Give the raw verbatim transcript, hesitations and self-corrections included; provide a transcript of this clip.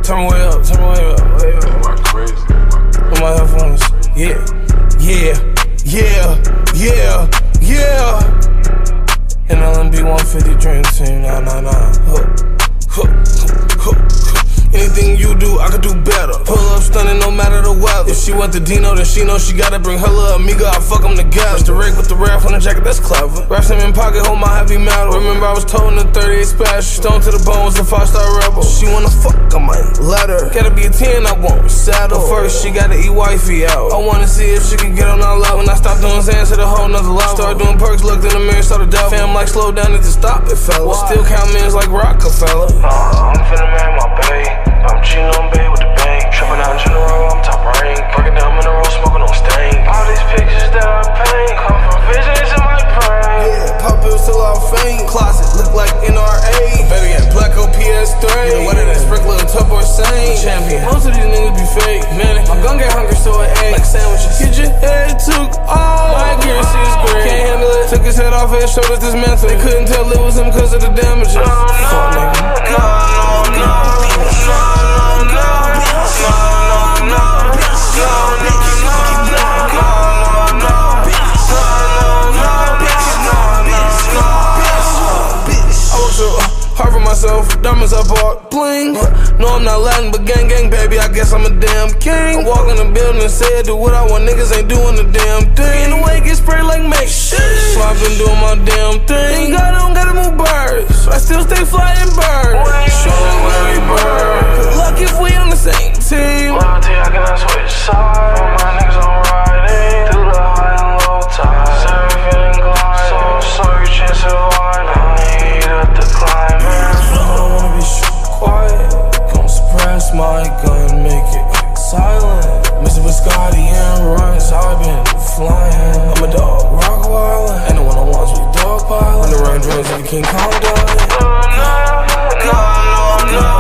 turn my way up, turn my way up, way up. I'm crazy. With my headphones, yeah, yeah, yeah, yeah, yeah. And L M B one fifty Dream Team, nah, nah, nah. Huh, huh, huh, huh. Anything you do, I could do better. Pull up stunning no matter the weather. If she want the Dino, then she know she gotta bring her little amiga. I fuck them together. The rig with the ref on the jacket, that's clever. Wraps him in pocket, hold my heavy metal. Remember I was told in the thirty-eight special. Stone to the bone was the five-star rebel. She wanna fuck, I might let her. Gotta be a ten, I won't settle. But first, she gotta eat wifey out. I wanna see if she can get on our level. When I stop doing Zans, hit a whole nother level. Start doing perks, looked in the mirror, saw the devil. Fam like slow down, need to stop it, fella. Still count mins like Rockefeller. Uh, I'm finna man my bae. I'm cheating on bae with the bank. Tripping out in general, I'm top rank. Breaking down mineral, smoking on stank. All these pictures that I paint come from visions in my brain. Yeah, pop pills till I faint. Closet look like N R A. Baby got black O P S three. Yeah, whether that sprinkler or tub or same. Champion. Most of these niggas be fake. Man, my gun get hungry, so it ate. Like sandwiches. Get your head took off. My accuracy is great. Can't handle it. Took his head off his shoulders dismantled. They couldn't tell it was him cause of the damages. No, no, Fuck, no, nigga. no, no, no, no. Hard for myself, diamonds I bought, bling. No, I'm not Latin, but gang, gang, baby, I guess I'm a damn king. I walk in the building and say I do what I want, niggas ain't doing the damn thing. In the way, get sprayed like make shit. So I've been doing my damn thing. Ain't got, don't gotta move birds. I still stay flying birds. Show me where we bird. Luck if we on the same team. Loyalty, I cannot switch sides. All my niggas on riding through the high and low tide. Surfing and gliding, soul searching, surviving. I need a decline, man. I don't wanna be quiet. Gon' suppress my gun, make it silent. Mister Biscotti and runs, I've been flying. I'm a dog, rock wildin'. Ain't no one on ones with dog pilot. On the run drugs like King Kong died. No, no, no, no, no.